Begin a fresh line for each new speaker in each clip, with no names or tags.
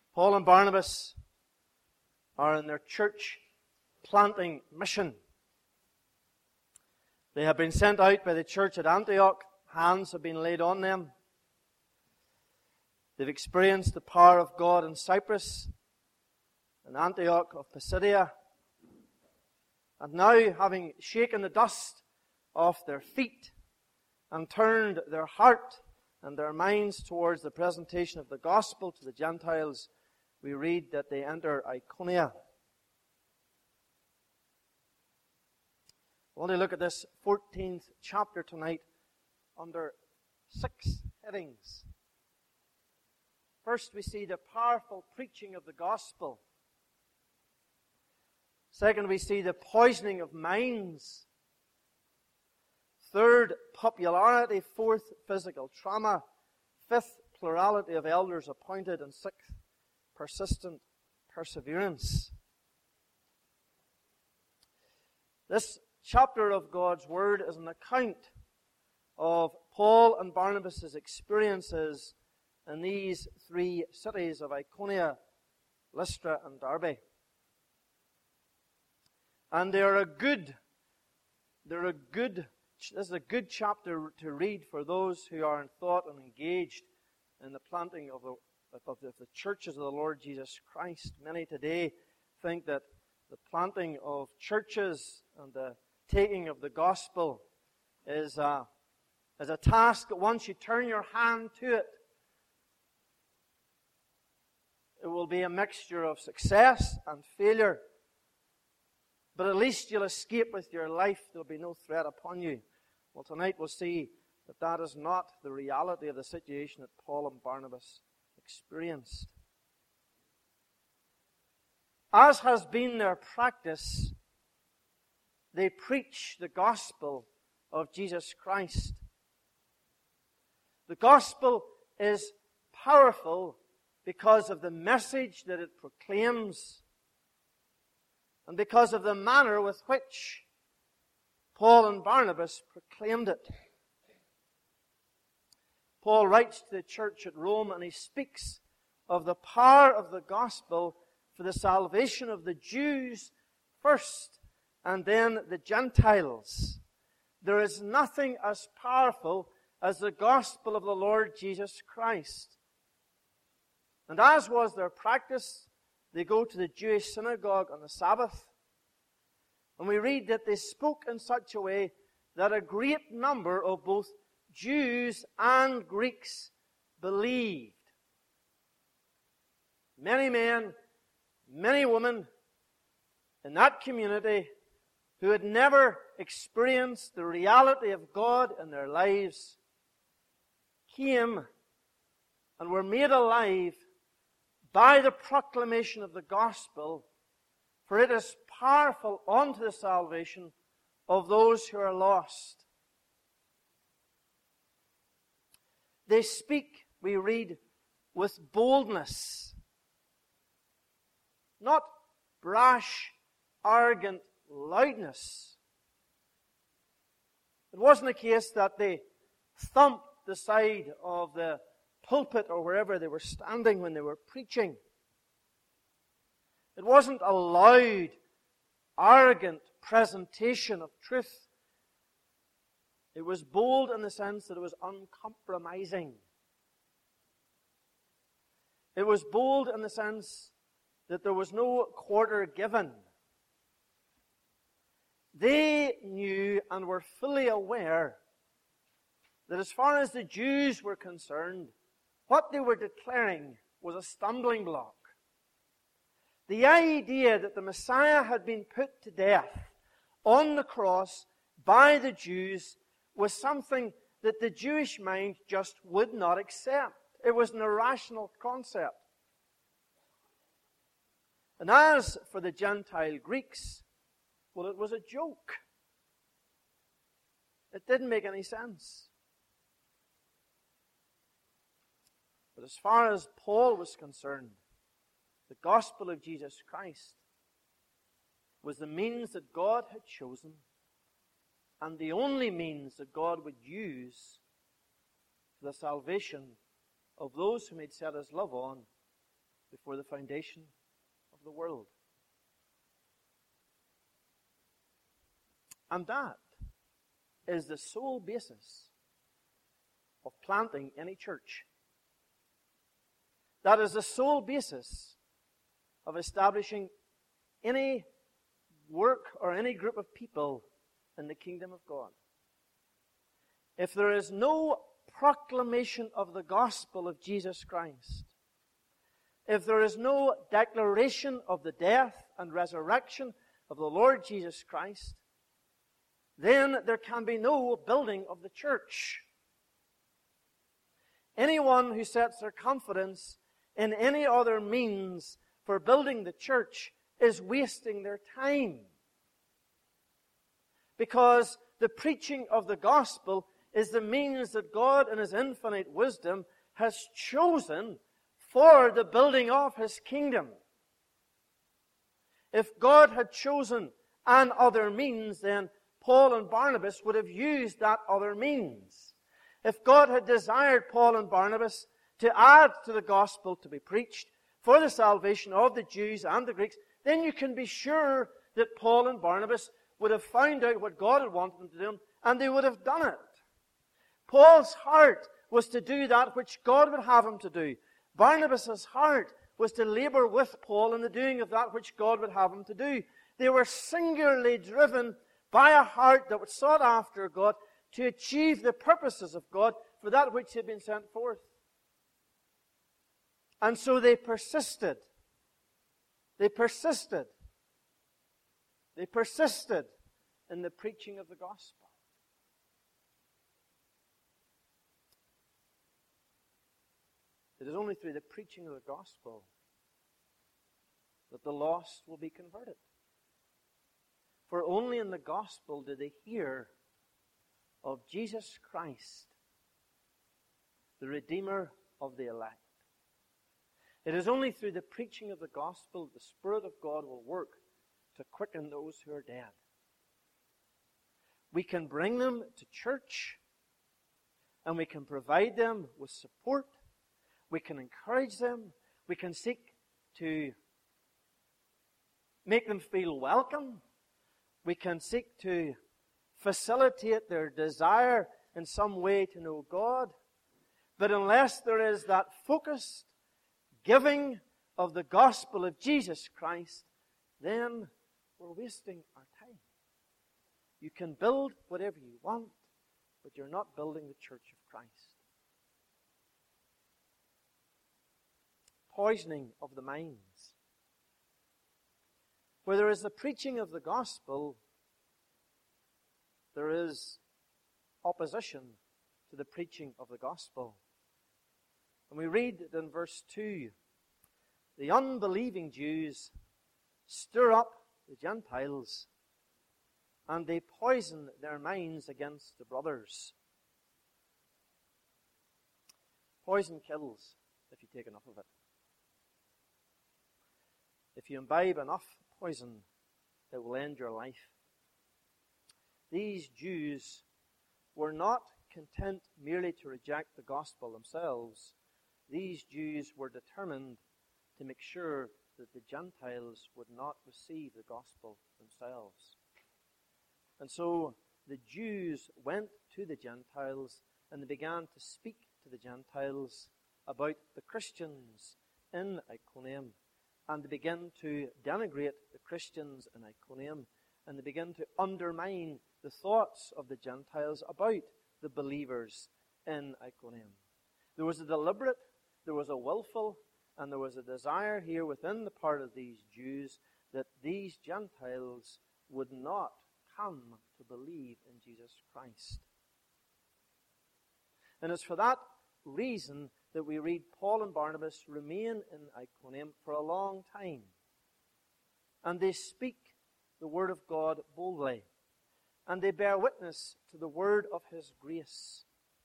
Paul and Barnabas are in their church planting mission. They have been sent out by the church at Antioch. Hands have been laid on them. They've experienced the power of God in Cyprus, in Antioch of Pisidia. And now, having shaken the dust off their feet and turned their heart and their minds towards the presentation of the gospel to the Gentiles, we read that they enter Iconium. I want to look at this 14th chapter tonight under 6 headings. First, we see the powerful preaching of the gospel. Second, we see the poisoning of minds. Third, popularity. Fourth, physical trauma. Fifth, plurality of elders appointed. And sixth, persistent perseverance. This chapter of God's Word is an account of Paul and Barnabas' experiences in these 3 cities of Iconium, Lystra, and Derbe. And this is a good chapter to read for those who are in thought and engaged in the planting of the churches of the Lord Jesus Christ. Many today think that the planting of churches and the taking of the gospel is a task that once you turn your hand to it, it will be a mixture of success and failure. But at least you'll escape with your life. There'll be no threat upon you. Well, tonight we'll see that that is not the reality of the situation that Paul and Barnabas experienced. As has been their practice, they preach the gospel of Jesus Christ. The gospel is powerful because of the message that it proclaims and because of the manner with which Paul and Barnabas proclaimed it. Paul writes to the church at Rome and he speaks of the power of the gospel for the salvation of the Jews first and then the Gentiles. There is nothing as powerful as the gospel of the Lord Jesus Christ. And as was their practice, they go to the Jewish synagogue on the Sabbath. And we read that they spoke in such a way that a great number of both Jews and Greeks believed. Many men, many women in that community who had never experienced the reality of God in their lives came and were made alive by the proclamation of the gospel, for it is powerful unto the salvation of those who are lost. They speak, we read, with boldness, not brash, arrogant loudness. It wasn't a case that they thumped the side of the pulpit or wherever they were standing when they were preaching. It wasn't a loud, arrogant presentation of truth. It was bold in the sense that it was uncompromising. It was bold in the sense that there was no quarter given. They knew and were fully aware that as far as the Jews were concerned, what they were declaring was a stumbling block. The idea that the Messiah had been put to death on the cross by the Jews was something that the Jewish mind just would not accept. It was an irrational concept. And as for the Gentile Greeks, well, it was a joke. It didn't make any sense. But as far as Paul was concerned, the gospel of Jesus Christ was the means that God had chosen and the only means that God would use for the salvation of those whom He'd set His love on before the foundation of the world. And that is the sole basis of planting any church. That is the sole basis of establishing any work or any group of people in the kingdom of God. If there is no proclamation of the gospel of Jesus Christ, if there is no declaration of the death and resurrection of the Lord Jesus Christ, then there can be no building of the church. Anyone who sets their confidence in any other means for building the church is wasting their time. Because the preaching of the gospel is the means that God in His infinite wisdom has chosen for the building of His kingdom. If God had chosen an other means, then Paul and Barnabas would have used that other means. If God had desired Paul and Barnabas to add to the gospel to be preached for the salvation of the Jews and the Greeks, then you can be sure that Paul and Barnabas would have found out what God had wanted them to do, and they would have done it. Paul's heart was to do that which God would have him to do. Barnabas' heart was to labor with Paul in the doing of that which God would have him to do. They were singularly driven by a heart that was sought after God to achieve the purposes of God for that which had been sent forth. And so they persisted. They persisted. They persisted in the preaching of the gospel. It is only through the preaching of the gospel that the lost will be converted. For only in the gospel do they hear of Jesus Christ, the Redeemer of the elect. It is only through the preaching of the gospel that the Spirit of God will work to quicken those who are dead. We can bring them to church, and we can provide them with support. We can encourage them. We can seek to make them feel welcome. We can seek to facilitate their desire in some way to know God. But unless there is that focused giving of the gospel of Jesus Christ, then we're wasting our time. You can build whatever you want, but you're not building the church of Christ. Poisoning of the minds. Where there is the preaching of the gospel, there is opposition to the preaching of the gospel. And we read in verse 2, the unbelieving Jews stir up the Gentiles, and they poison their minds against the brothers. Poison kills if you take enough of it. If you imbibe enough poison, it will end your life. These Jews were not content merely to reject the gospel themselves. These Jews were determined to make sure that the Gentiles would not receive the gospel themselves. And so the Jews went to the Gentiles and they began to speak to the Gentiles about the Christians in Iconium. And they begin to denigrate the Christians in Iconium. And they begin to undermine the thoughts of the Gentiles about the believers in Iconium. There was a deliberate, there was a willful, and there was a desire here within the part of these Jews that these Gentiles would not come to believe in Jesus Christ. And it's for that reason that we read Paul and Barnabas remain in Iconium for a long time. And they speak the word of God boldly. And they bear witness to the word of His grace.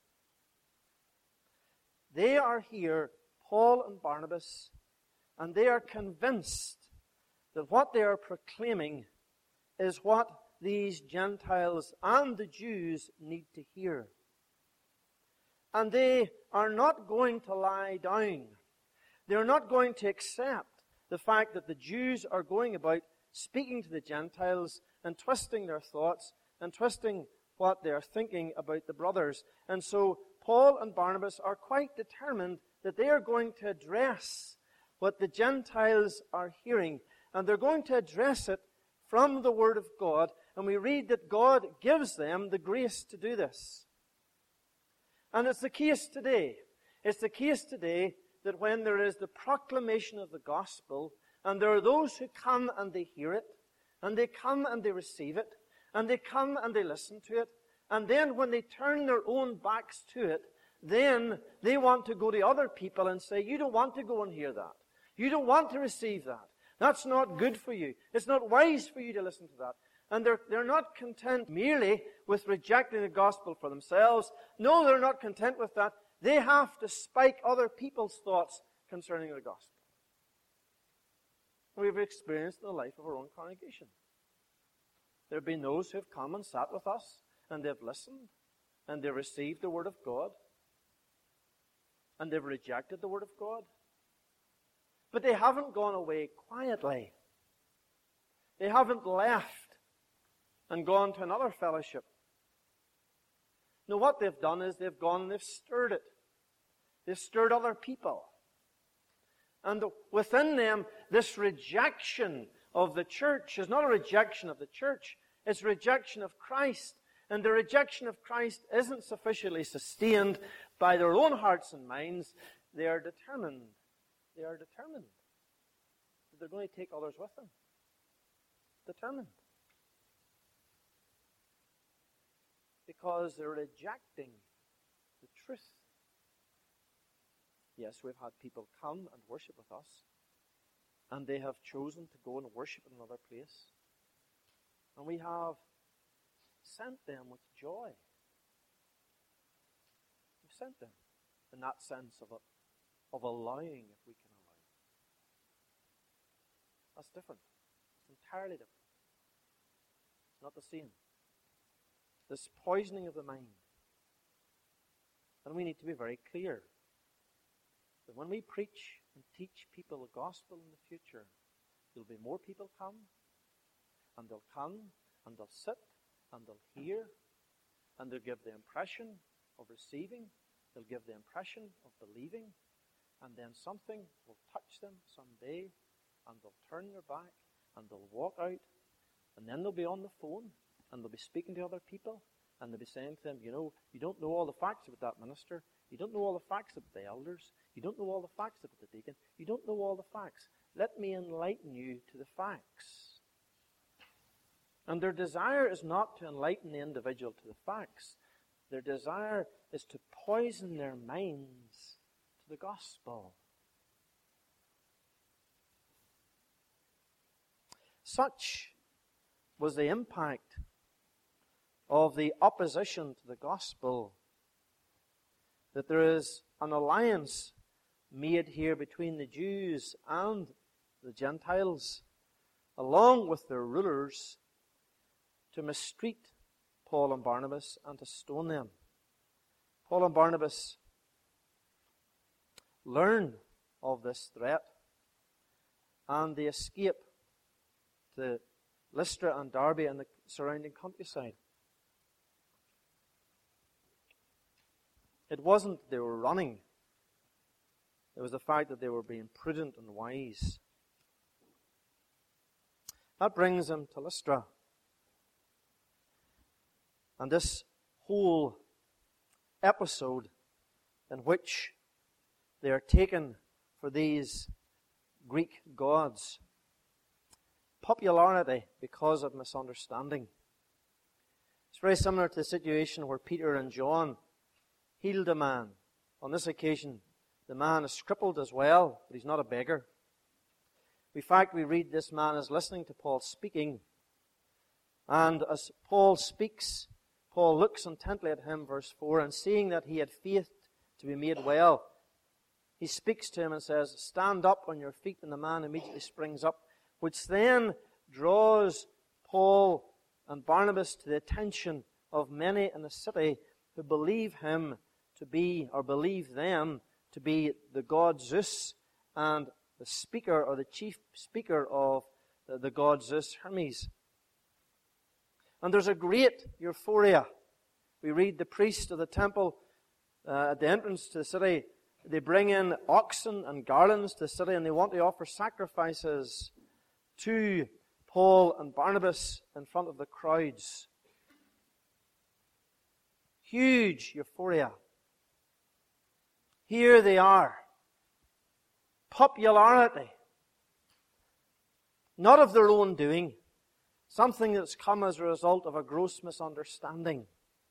They are here, Paul and Barnabas, and they are convinced that what they are proclaiming is what these Gentiles and the Jews need to hear. And they are not going to lie down. They're not going to accept the fact that the Jews are going about speaking to the Gentiles and twisting their thoughts and twisting what they are thinking about the brothers. And so Paul and Barnabas are quite determined that they are going to address what the Gentiles are hearing. And they're going to address it from the Word of God. And we read that God gives them the grace to do this. And it's the case today. It's the case today that when there is the proclamation of the gospel, and there are those who come and they hear it, and they come and they receive it, and they come and they listen to it, and then when they turn their own backs to it, then they want to go to other people and say, you don't want to go and hear that. You don't want to receive that. That's not good for you. It's not wise for you to listen to that. And they're not content merely with rejecting the gospel for themselves. No, they're not content with that. They have to spike other people's thoughts concerning the gospel. We've experienced in the life of our own congregation. There have been those who have come and sat with us, and they've listened, and they've received the Word of God, and they've rejected the Word of God. But they haven't gone away quietly. They haven't left and gone to another fellowship. No, what they've done is they've gone and they've stirred it. They've stirred other people. And within them, this rejection of the church is not a rejection of the church, it's a rejection of Christ. And the rejection of Christ isn't sufficiently sustained by their own hearts and minds. They are determined that they're going to take others with them. Determined. Because they're rejecting the truth. Yes, we've had people come and worship with us, and they have chosen to go and worship in another place. And we have sent them with joy. We've sent them in that sense of allowing, if we can allow. That's different. It's entirely different. It's not the same. This poisoning of the mind. And we need to be very clear that when we preach and teach people the gospel in the future, there'll be more people come, and they'll sit, and they'll hear, and they'll give the impression of receiving, they'll give the impression of believing, and then something will touch them someday, and they'll turn their back, and they'll walk out, and then they'll be on the phone, and they'll be speaking to other people, and they'll be saying to them, you don't know all the facts about that minister, you don't know all the facts about the elders, you don't know all the facts about the deacon, you don't know all the facts. Let me enlighten you to the facts. And their desire is not to enlighten the individual to the facts. Their desire is to poison their minds to the gospel. Such was the impact of the opposition to the gospel that there is an alliance made here between the Jews and the Gentiles, along with their rulers, to mistreat Paul and Barnabas and to stone them. Paul and Barnabas learn of this threat, and they escape to Lystra and Derbe and the surrounding countryside. It wasn't that they were running. It was the fact that they were being prudent and wise. That brings them to Lystra. And this whole episode in which they are taken for these Greek gods, popularity because of misunderstanding. It's very similar to the situation where Peter and John healed a man. On this occasion, the man is crippled as well, but he's not a beggar. In fact, we read this man is listening to Paul speaking, and as Paul speaks, Paul looks intently at him, verse 4, and seeing that he had faith to be made well, he speaks to him and says, "Stand up on your feet," and the man immediately springs up, which then draws Paul and Barnabas to the attention of many in the city who believe him to be, or believe them to be, the god Zeus and the speaker, or the chief speaker of the god Zeus, Hermes. And there's a great euphoria. We read the priest of the temple at the entrance to the city. They bring in oxen and garlands to the city, and they want to offer sacrifices to Paul and Barnabas in front of the crowds. Huge euphoria. Here they are. Popularity. Not of their own doing. Something that's come as a result of a gross misunderstanding.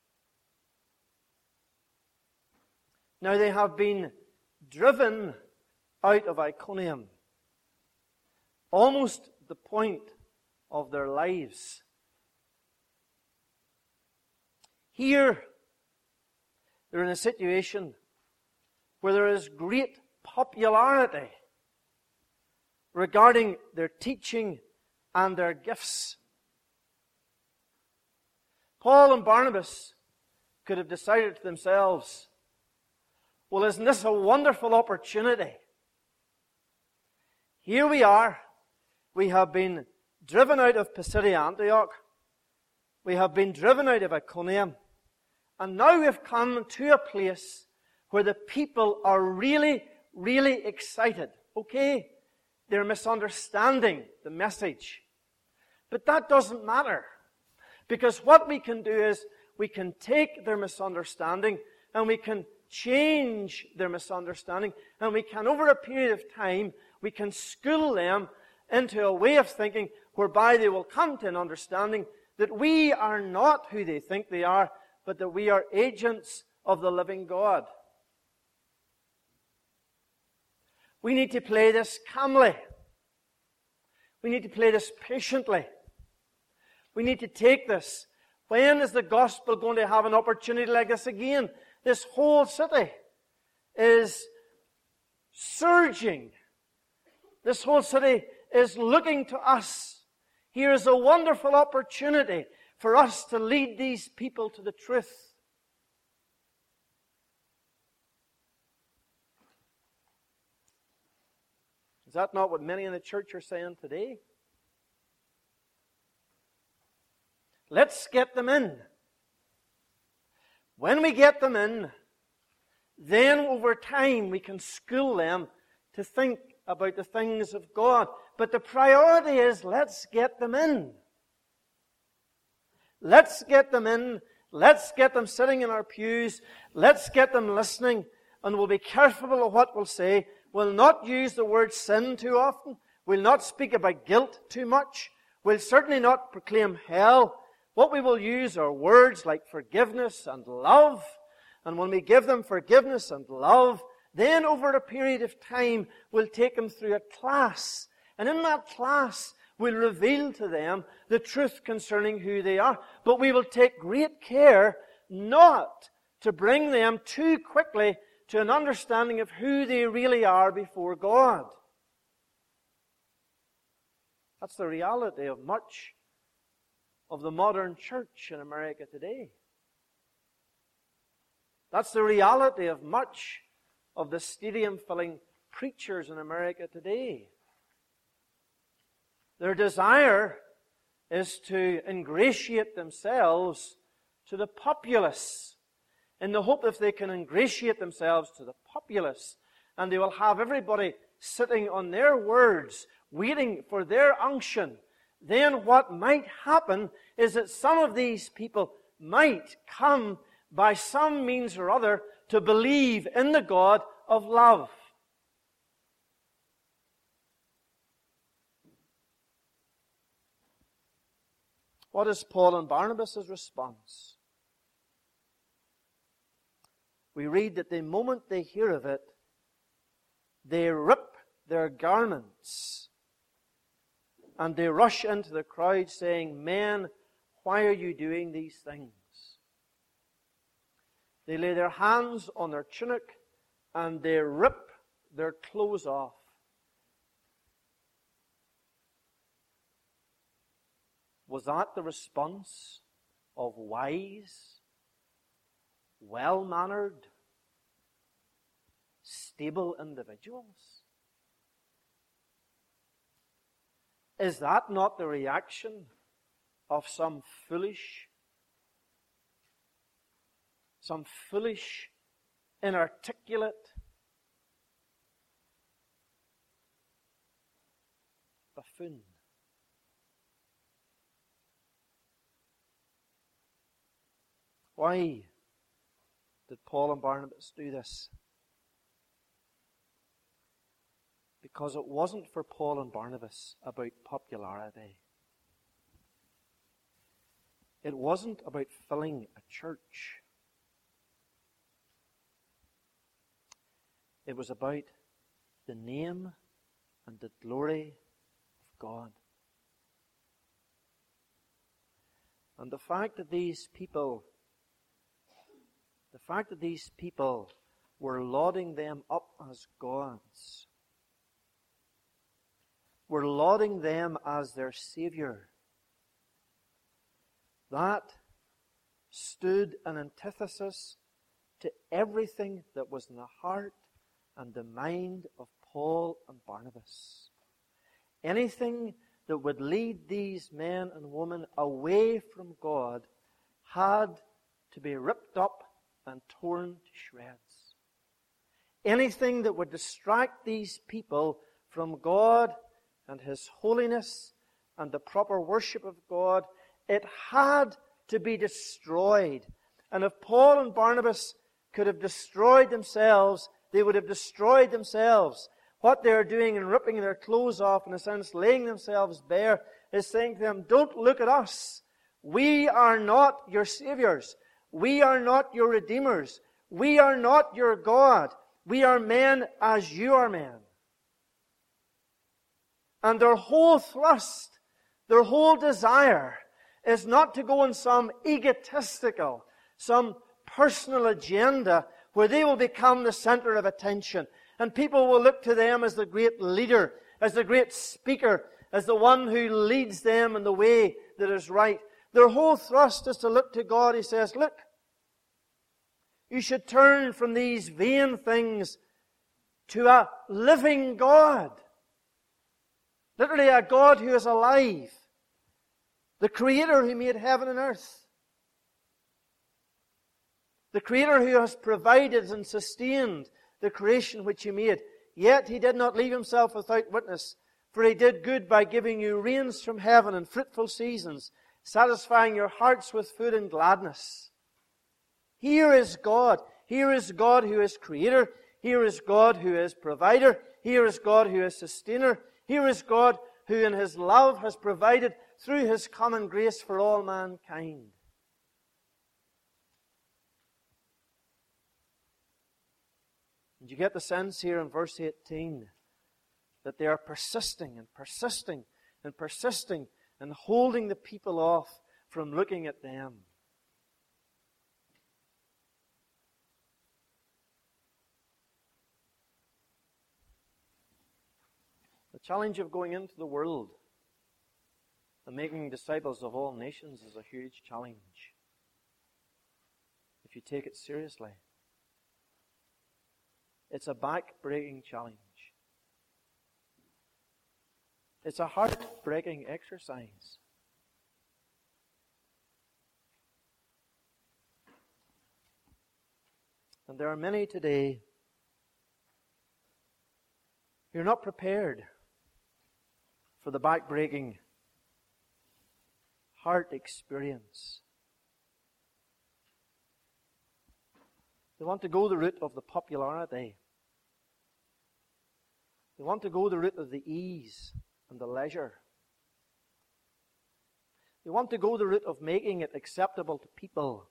Now they have been driven out of Iconium. Almost the point of their lives. Here, they're in a situation where there is great popularity regarding their teaching and their gifts. Paul and Barnabas could have decided to themselves, well, isn't this a wonderful opportunity? Here we are. We have been driven out of Pisidia Antioch. We have been driven out of Iconium. And now we've come to a place where the people are really, really excited. Okay, they're misunderstanding the message. But that doesn't matter. Because what we can do is we can take their misunderstanding and we can change their misunderstanding, and we can, over a period of time, we can school them into a way of thinking whereby they will come to an understanding that we are not who they think they are, but that we are agents of the living God. We need to play this calmly. We need to play this patiently. We need to take this. When is the gospel going to have an opportunity like this again? This whole city is surging. This whole city is looking to us. Here is a wonderful opportunity for us to lead these people to the truth. Is that not what many in the church are saying today? Let's get them in. When we get them in, then over time we can school them to think about the things of God. But the priority is, let's get them in. Let's get them in. Let's get them sitting in our pews. Let's get them listening. And we'll be careful of what we'll say. We'll not use the word sin too often. We'll not speak about guilt too much. We'll certainly not proclaim hell. What we will use are words like forgiveness and love. And when we give them forgiveness and love, then over a period of time, we'll take them through a class. And in that class, we'll reveal to them the truth concerning who they are. But we will take great care not to bring them too quickly to an understanding of who they really are before God. That's the reality of much of the modern church in America today. That's the reality of much of the stadium-filling preachers in America today. Their desire is to ingratiate themselves to the populace, in the hope if they can ingratiate themselves to the populace, and they will have everybody sitting on their words, waiting for their unction, then what might happen is that some of these people might come by some means or other to believe in the God of love. What is Paul and Barnabas' response? We read that the moment they hear of it, they rip their garments and they rush into the crowd saying, "Men, why are you doing these things?" They lay their hands on their tunic and they rip their clothes off. Was that the response of wise, well-mannered, stable individuals? Is that not the reaction of some foolish, inarticulate buffoon? Why did Paul and Barnabas do this? Because it wasn't for Paul and Barnabas about popularity. It wasn't about filling a church. It was about the name and the glory of God. And the fact that these people were lauding them up as gods, were lauding them as their Savior, that stood an antithesis to everything that was in the heart and the mind of Paul and Barnabas. Anything that would lead these men and women away from God had to be ripped up and torn to shreds. Anything that would distract these people from God and His holiness and the proper worship of God, it had to be destroyed. And if Paul and Barnabas could have destroyed themselves, they would have destroyed themselves. What they're doing in ripping their clothes off, in a sense, laying themselves bare, is saying to them, don't look at us. We are not your saviors. We are not your redeemers. We are not your God. We are men as you are men. And their whole thrust, their whole desire is not to go on some egotistical, some personal agenda where they will become the center of attention. And people will look to them as the great leader, as the great speaker, as the one who leads them in the way that is right. Their whole thrust is to look to God. He says, look, you should turn from these vain things to a living God. Literally a God who is alive. The Creator who made heaven and earth. The Creator who has provided and sustained the creation which He made. Yet He did not leave Himself without witness, for He did good by giving you rains from heaven and fruitful seasons, satisfying your hearts with food and gladness. Here is God. Here is God who is Creator. Here is God who is Provider. Here is God who is Sustainer. Here is God who in His love has provided through His common grace for all mankind. And you get the sense here in verse 18 that they are persisting and persisting and persisting and holding the people off from looking at them. The challenge of going into the world and making disciples of all nations is a huge challenge if you take it seriously. It's a back-breaking challenge. It's a heart-breaking exercise. And there are many today who are not prepared for the back-breaking heart experience. They want to go the route of the popularity. They want to go the route of the ease and the leisure. They want to go the route of making it acceptable to people.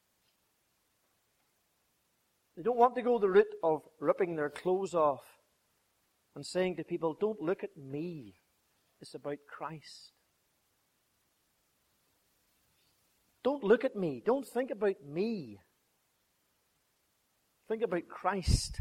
They don't want to go the route of ripping their clothes off and saying to people, don't look at me. It's about Christ. Don't look at me. Don't think about me. Think about Christ.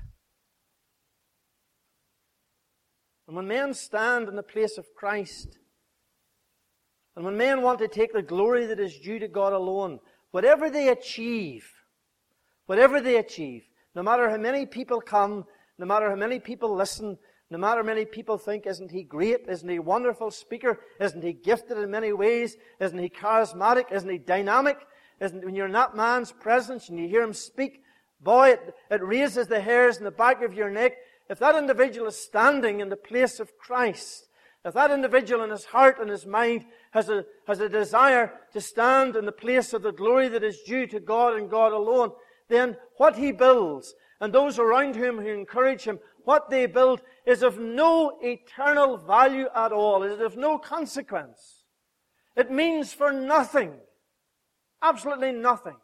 And when men stand in the place of Christ, and when men want to take the glory that is due to God alone, whatever they achieve, no matter how many people come, no matter how many people listen, No matter many people think, isn't he great? Isn't he a wonderful speaker? Isn't he gifted in many ways? Isn't he charismatic? Isn't he dynamic? When you're in that man's presence and you hear him speak, boy, it raises the hairs in the back of your neck. If that individual is standing in the place of Christ, if that individual in his heart and his mind has a desire to stand in the place of the glory that is due to God and God alone, then what he builds, and those around him who encourage him, what they build is of no eternal value at all. It is of no consequence. It means for nothing. Absolutely nothing.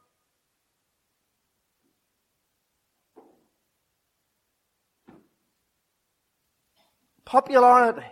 Popularity.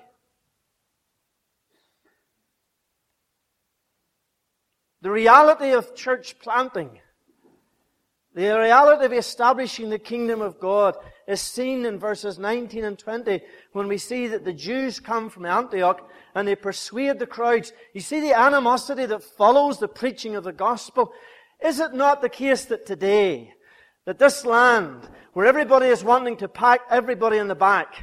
The reality of church planting, the reality of establishing the kingdom of God is seen in verses 19 and 20 when we see that the Jews come from Antioch and they persuade the crowds. You see the animosity that follows the preaching of the gospel. Is it not the case that today, that this land, where everybody is wanting to pack everybody in the back,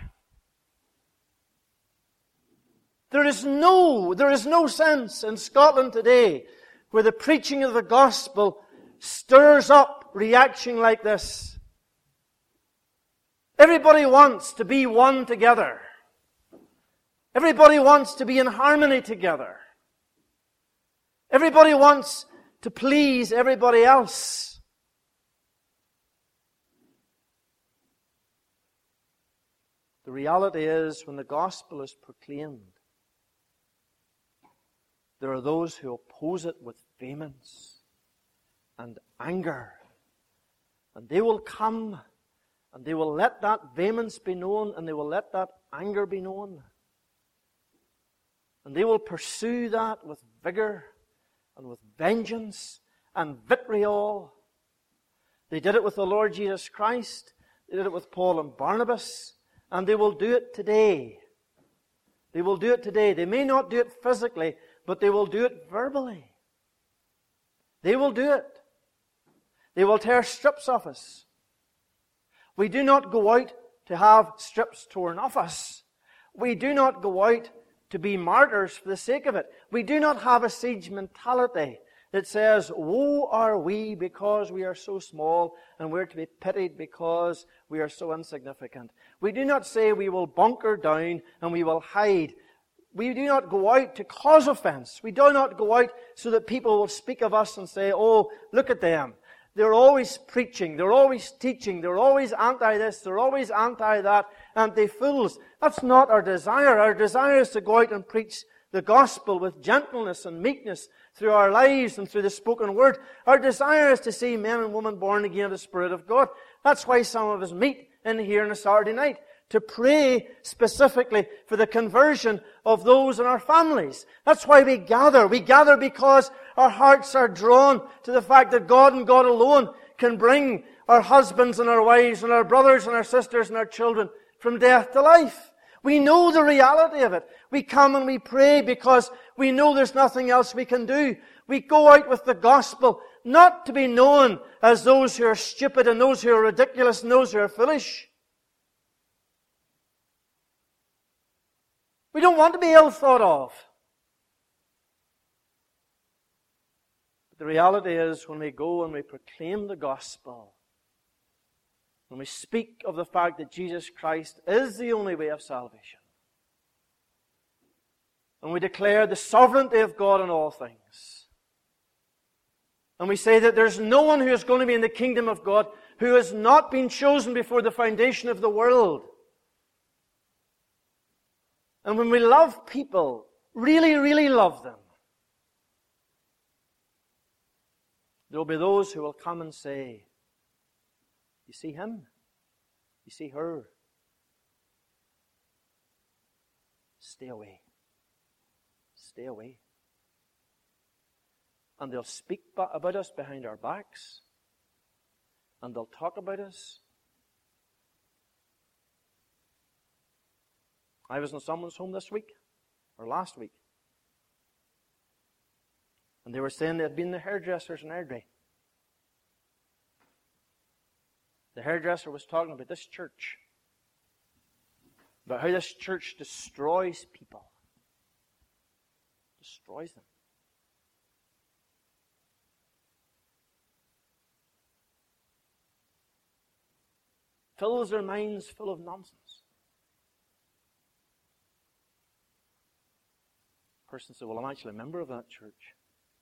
there is no sense in Scotland today where the preaching of the gospel stirs up reaction like this. Everybody wants to be one together. Everybody wants to be in harmony together. Everybody wants to please everybody else. The reality is, when the gospel is proclaimed, there are those who oppose it with vehemence and anger. And they will come and they will let that vehemence be known and they will let that anger be known. And they will pursue that with vigor and with vengeance and vitriol. They did it with the Lord Jesus Christ. They did it with Paul and Barnabas. And they will do it today. They will do it today. They may not do it physically, but they will do it verbally. They will do it. They will tear strips off us. We do not go out to have strips torn off us. We do not go out to be martyrs for the sake of it. We do not have a siege mentality that says, woe are we because we are so small and we're to be pitied because we are so insignificant. We do not say we will bunker down and we will hide. We do not go out to cause offense. We do not go out so that people will speak of us and say, oh, look at them. They're always preaching, they're always teaching, they're always anti-this, they're always anti-that, and they fools. That's not our desire. Our desire is to go out and preach the gospel with gentleness and meekness through our lives and through the spoken word. Our desire is to see men and women born again of the Spirit of God. That's why some of us meet in here on a Saturday night, to pray specifically for the conversion of those in our families. That's why we gather. We gather because our hearts are drawn to the fact that God and God alone can bring our husbands and our wives and our brothers and our sisters and our children from death to life. We know the reality of it. We come and we pray because we know there's nothing else we can do. We go out with the gospel, not to be known as those who are stupid and those who are ridiculous and those who are foolish. We don't want to be ill thought of. But the reality is, when we go and we proclaim the gospel, when we speak of the fact that Jesus Christ is the only way of salvation, and we declare the sovereignty of God in all things, and we say that there's no one who is going to be in the kingdom of God who has not been chosen before the foundation of the world. And when we love people, really, really love them, there will be those who will come and say, you see him? You see her? Stay away. Stay away. And they'll speak about us behind our backs. And they'll talk about us. I was in someone's home this week, or last week. And they were saying they had been the hairdressers in Airdrie. The hairdresser was talking about this church. about how this church destroys people. Destroys them. Fills their minds full of nonsense. A person said, well, I'm actually a member of that church.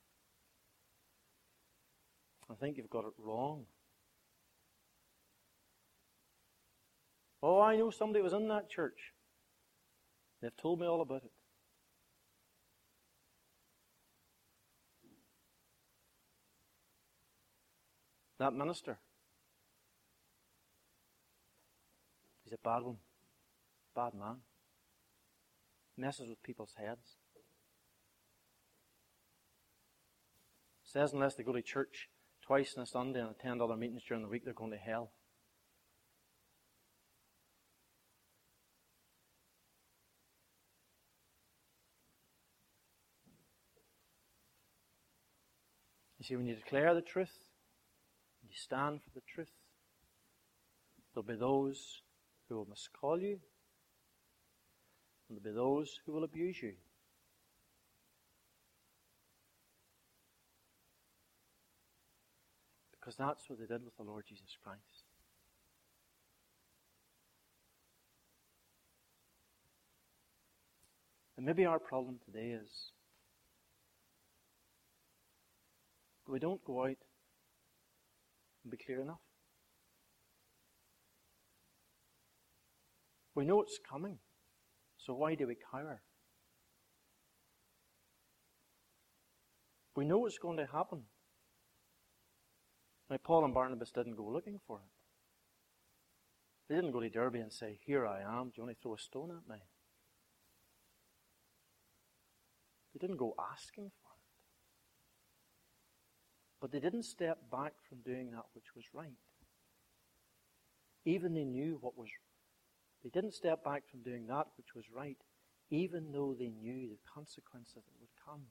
I think you've got it wrong. Oh, I know somebody was in that church. They've told me all about it. That minister, he's a bad one. Bad man. Messes with people's heads. Says unless they go to church twice on a Sunday and attend other meetings during the week, they're going to hell. You see, when you declare the truth, and you stand for the truth, there'll be those who will miscall you, and there'll be those who will abuse you. Because that's what they did with the Lord Jesus Christ. And maybe our problem today is we don't go out and be clear enough. We know it's coming, so why do we cower? We know it's going to happen. Now, Paul and Barnabas didn't go looking for it. They didn't go to Derbe and say, here I am, do you want to throw a stone at me? They didn't go asking for it. But they didn't step back from doing that which was right. Even they knew what was right. They didn't step back from doing that which was right, even though they knew the consequences that would come.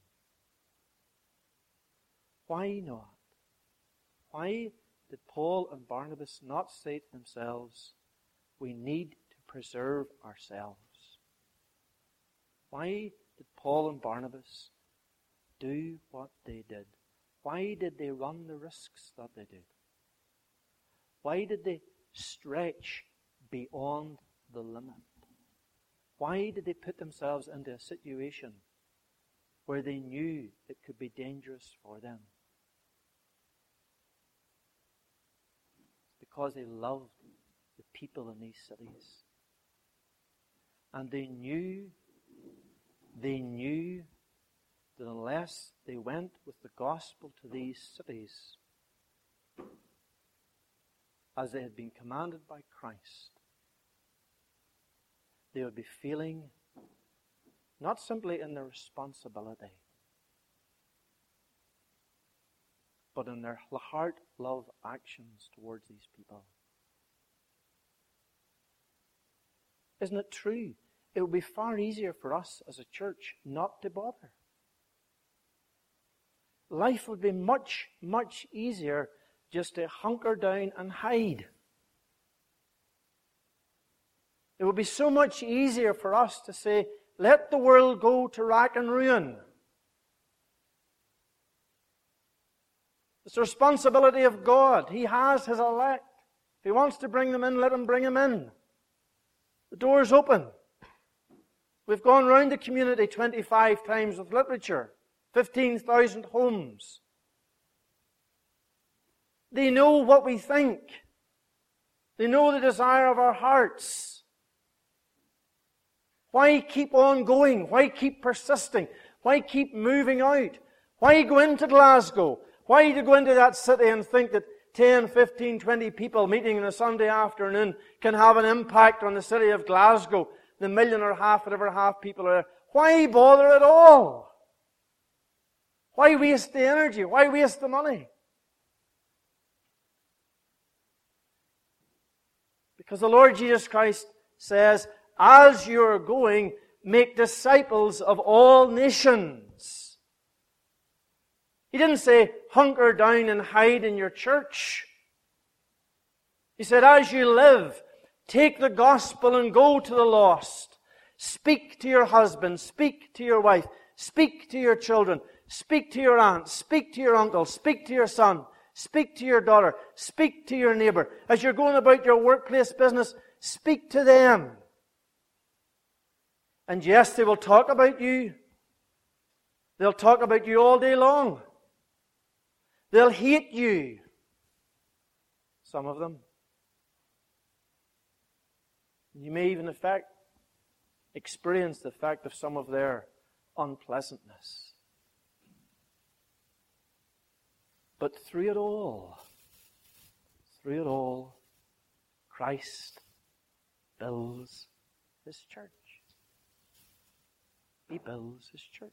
Why not? Why did Paul and Barnabas not say to themselves, we need to preserve ourselves? Why did Paul and Barnabas do what they did? Why did they run the risks that they did? Why did they stretch beyond the limit? Why did they put themselves into a situation where they knew it could be dangerous for them? Because they loved the people in these cities. And they knew that unless they went with the gospel to these cities, as they had been commanded by Christ, they would be feeling not simply in their responsibility, but in their heart love actions towards these people. Isn't it true? It would be far easier for us as a church not to bother. Life would be much, much easier just to hunker down and hide. It would be so much easier for us to say, let the world go to rack and ruin. It's the responsibility of God. He has His elect. If He wants to bring them in, let Him bring them in. The door's open. We've gone round the community 25 times with literature. 15,000 homes. They know what we think. They know the desire of our hearts. Why keep on going? Why keep persisting? Why keep moving out? Why go into Glasgow? Why do you go into that city and think that 10, 15, 20 people meeting on a Sunday afternoon can have an impact on the city of Glasgow, the 1.5 million, whatever half people are there? Why bother at all? Why waste the energy? Why waste the money? Because the Lord Jesus Christ says, as you are going, make disciples of all nations. He didn't say, hunker down and hide in your church. He said, as you live, Take the gospel and go to the lost. Speak to your husband. Speak to your wife. Speak to your children. Speak to your aunt. Speak to your uncle. Speak to your son. Speak to your daughter. Speak to your neighbor. As you're going about your workplace business, speak to them. And yes, they will talk about you. They'll talk about you all day long. They'll hate you. Some of them. You may even, in fact, experience the fact of some of their unpleasantness. But through it all, Christ builds His church. He builds His church.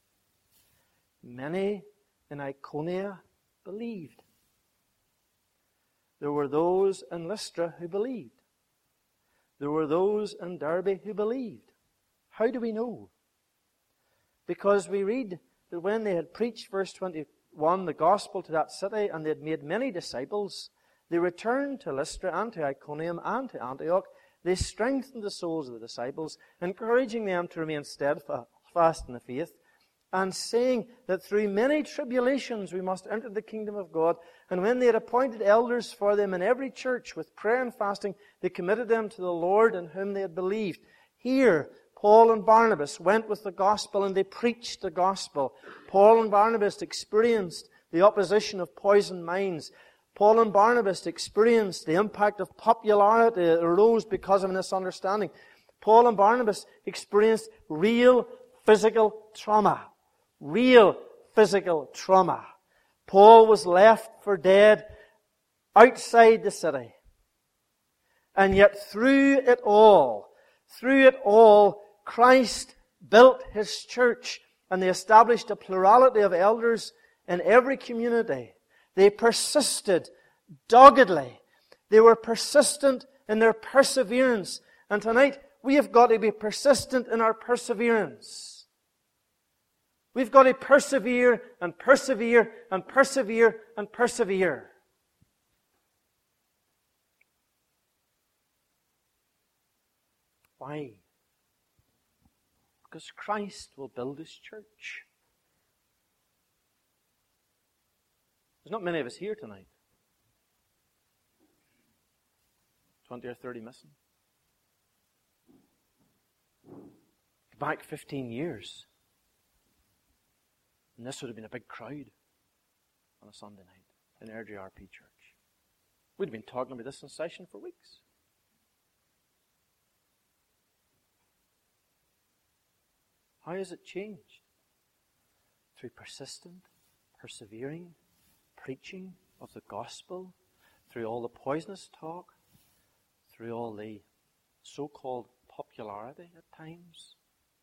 Many in Iconium believed. There were those in Lystra who believed. There were those in Derbe who believed. How do we know? Because we read that when they had preached, verse 21, the gospel to that city, and they had made many disciples, they returned to Lystra and to Iconium and to Antioch. They strengthened the souls of the disciples, encouraging them to remain steadfast in the faith, and saying that through many tribulations we must enter the kingdom of God. And when they had appointed elders for them in every church with prayer and fasting, they committed them to the Lord in whom they had believed. Here, Paul and Barnabas went with the gospel and they preached the gospel. Paul and Barnabas experienced the opposition of poisoned minds. Paul and Barnabas experienced the impact of popularity that arose because of misunderstanding. Paul and Barnabas experienced real physical trauma. Real physical trauma. Paul was left for dead outside the city. And yet through it all, Christ built His church, and they established a plurality of elders in every community. They persisted doggedly. They were persistent in their perseverance. And tonight, we have got to be persistent in our perseverance. We've got to persevere and persevere and persevere and persevere. Why? Because Christ will build His church. There's not many of us here tonight. 20 or 30 missing. Back 15 years. And this would have been a big crowd on a Sunday night in RGRP Church. We'd have been talking about this in session for weeks. How has it changed? Through persistent, persevering, preaching of the gospel, through all the poisonous talk, through all the so-called popularity at times,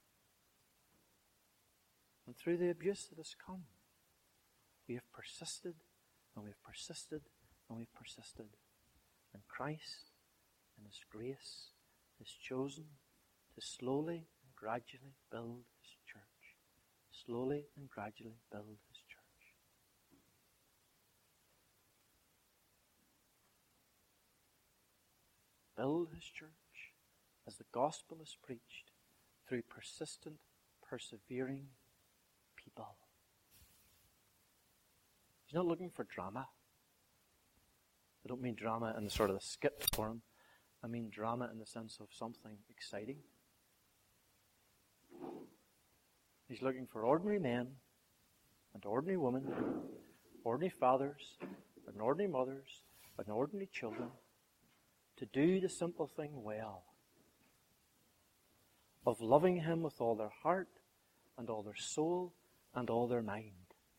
and through the abuse that has come. We have persisted, and we've persisted, and we've persisted. And Christ, in His grace, has chosen to slowly and gradually build His church. Slowly and gradually build His church. Build His church as the gospel is preached through persistent, persevering people. He's not looking for drama. I don't mean drama in the sort of the skit form. I mean drama in the sense of something exciting. He's looking for ordinary men and ordinary women, ordinary fathers and ordinary mothers and ordinary children to do the simple thing well, of loving Him with all their heart and all their soul and all their mind,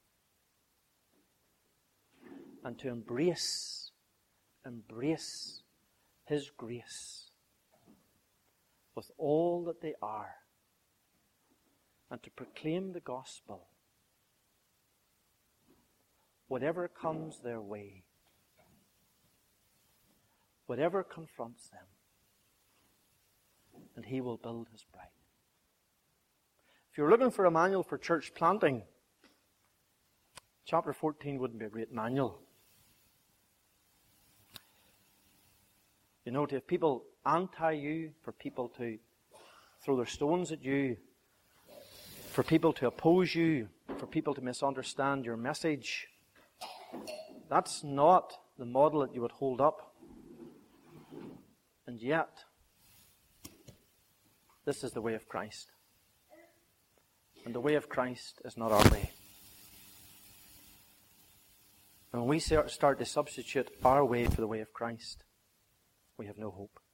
and to embrace His grace with all that they are, and to proclaim the gospel whatever comes their way, whatever confronts them, and He will build His bride. If you're looking for a manual for church planting, chapter 14 wouldn't be a great manual. You know, to have people anti you, for people to throw their stones at you, for people to oppose you, for people to misunderstand your message. That's not the model that you would hold up. And yet, this is the way of Christ. And the way of Christ is not our way. And when we start to substitute our way for the way of Christ, we have no hope.